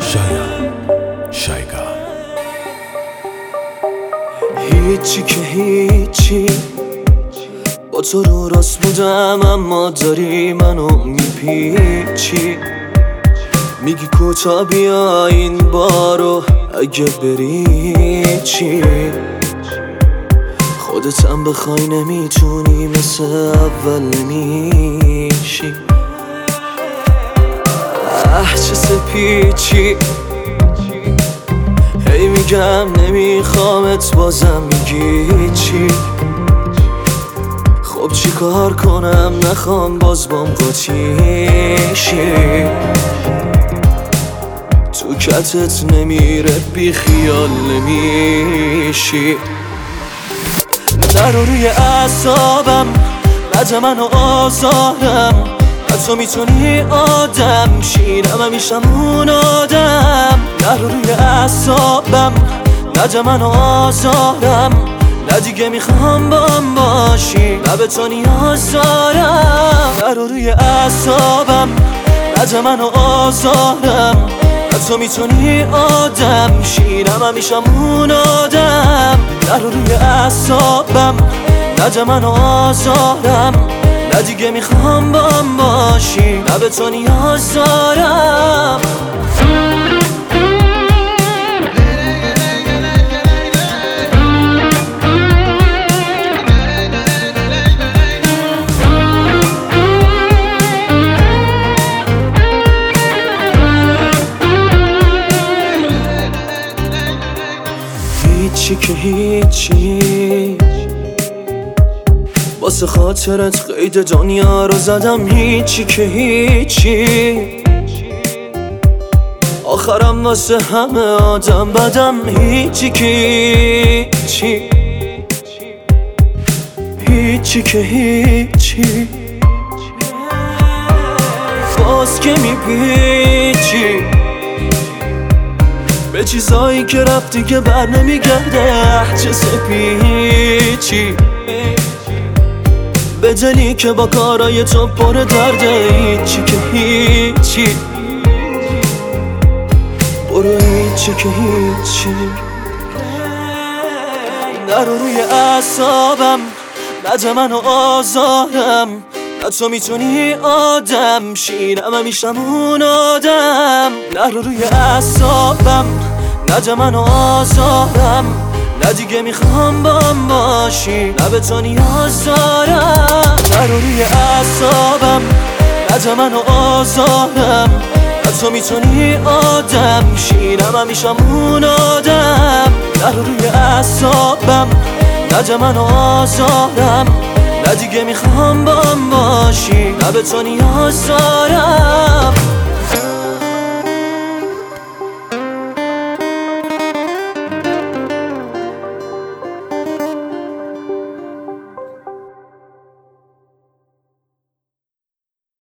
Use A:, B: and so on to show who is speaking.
A: شایگان
B: هیچی که هیچی، با تو رو راست بودم اما داری منو میپیچی. میگی کوتا بیا این بارو، اگه بری چی؟ خودتم بخوای نمیتونی مثل اول نمیشی. چه سپیچی، هی میگم نمیخوامت بازم میگی چی؟ خب چی کار کنم نخوام باز بام قاطیشی. تو کتت نمیره بی خیال نمیشی. نرو روی اعصابم، نده منو آزارم. تو میتونی آدم شیرم همیشم اون آدم. نرو روی اعصابم، نده منو آزارم. نه دیگه میخوام بام باشی، نه به تو نیاز دارم. نرو روی اعصابم، نده منو آزارم. تو میتونی آدم شیرم همیشم اون آدم. نرو روی اعصابم، نده منو آزارم. نه دیگه میخوام بام باشی، نه به تو نیاز دارم. هیچی که هیچی، واسه خاطرت قید دنیا رو زدم. هیچی که هیچی، آخرم واسه همه آدم بدم. هیچی که هیچی، هیچی که هیچی، باز که میپیچی به چیزایی که رفتی که بر نمیگرده. چه سپیچی، به دلی که با کارای تو پر درده. هیچی که هیچی، برو هیچی که هیچی. نرو روی اعصابم، نده منو آزارم. نه تو میتونی آدم شیرم همیشم اون آدم. نرو روی اعصابم، نده منو آزارم. نه دیگه میخوام بام باشی، نه به تو نیاز دارم. نرو روی اعصابم، نده منو آزارم. نه تو میتونی آدم شیرم همیشم اون آدم. نرو روی اعصابم، نده منو آزارم. نه دیگه میخوام بام باشی، نه به تو نیاز دارم.